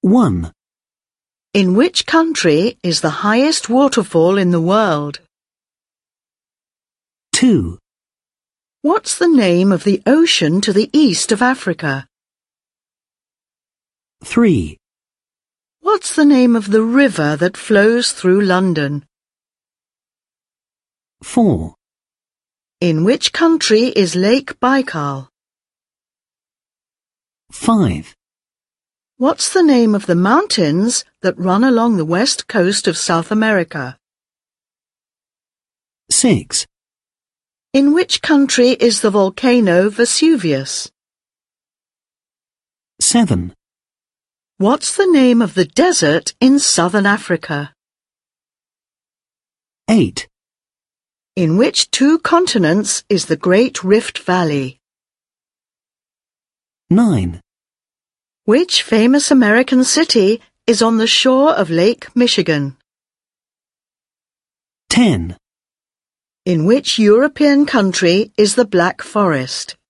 1. In which country is the highest waterfall in the world? 2. What's the name of the ocean to the east of Africa? 3. What's the name of the river that flows through London? 4. In which country is Lake Baikal? 5. What's the name of the mountains that run along the west coast of South America? 6. In which country is the volcano Vesuvius? 7. What's the name of the desert in southern Africa? 8. In which two continents is the Great Rift Valley? 9. Which famous American city is on the shore of Lake Michigan? 10. In which European country is the Black Forest?